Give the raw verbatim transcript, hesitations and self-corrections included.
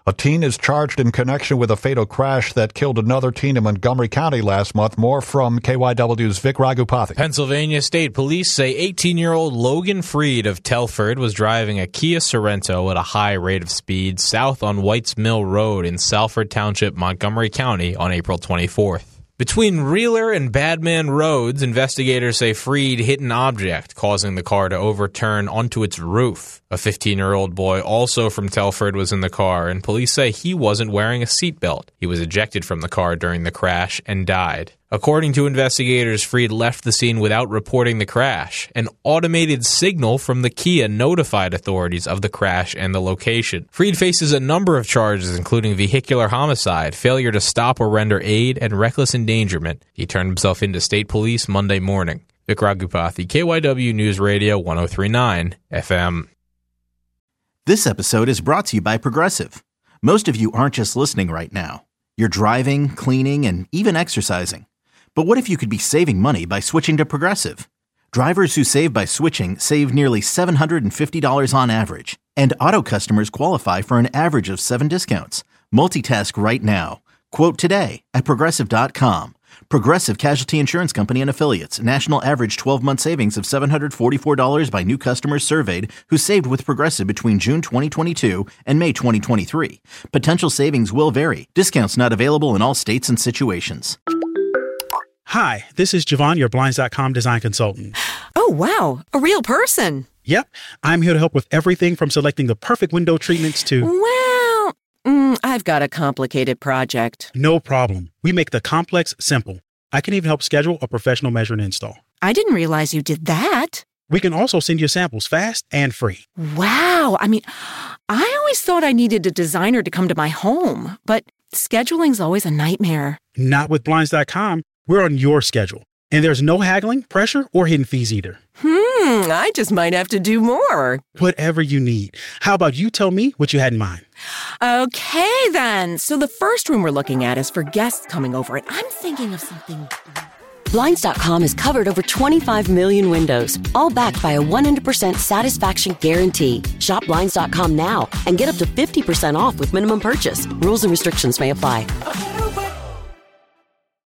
A teen is charged in connection with a fatal crash that killed another teen in Montgomery County last month. More from K Y W's Vic Raghupathy. Pennsylvania State Police say eighteen-year-old Logan Freed of Telford was driving a Kia Sorento at a high rate of speed south on Whites Mill Road in Salford Township, Montgomery County on April twenty-fourth. Between Reeler and Badman Roads, investigators say Freed hit an object, causing the car to overturn onto its roof. A fifteen-year-old boy, also from Telford, was in the car, and police say he wasn't wearing a seatbelt. He was ejected from the car during the crash and died. According to investigators, Freed left the scene without reporting the crash. An automated signal from the Kia notified authorities of the crash and the location. Freed faces a number of charges, including vehicular homicide, failure to stop or render aid, and reckless endangerment. He turned himself into state police Monday morning. Vic Raghupathy, K Y W News Radio one oh three point nine F M. This episode is brought to you by Progressive. Most of you aren't just listening right now. You're driving, cleaning, and even exercising. But what if you could be saving money by switching to Progressive? Drivers who save by switching save nearly seven hundred fifty dollars on average. And auto customers qualify for an average of seven discounts. Multitask right now. Quote today at Progressive dot com. Progressive Casualty Insurance Company and Affiliates. National average twelve-month savings of seven hundred forty-four dollars by new customers surveyed who saved with Progressive between June twenty twenty-two and May twenty twenty-three. Potential savings will vary. Discounts not available in all states and situations. Hi, this is Javon, your Blinds dot com design consultant. Oh, wow. A real person. Yep. I'm here to help with everything from selecting the perfect window treatments to... Well, mm, I've got a complicated project. No problem. We make the complex simple. I can even help schedule a professional measure and install. I didn't realize you did that. We can also send you samples fast and free. Wow. I mean, I always thought I needed a designer to come to my home, but scheduling's always a nightmare. Not with Blinds dot com. We're on your schedule, and there's no haggling, pressure, or hidden fees either. Hmm, I just might have to do more. Whatever you need. How about you tell me what you had in mind? Okay, then. So the first room we're looking at is for guests coming over, and I'm thinking of something... Blinds dot com has covered over twenty-five million windows, all backed by a one hundred percent satisfaction guarantee. Shop Blinds dot com now and get up to fifty percent off with minimum purchase. Rules and restrictions may apply.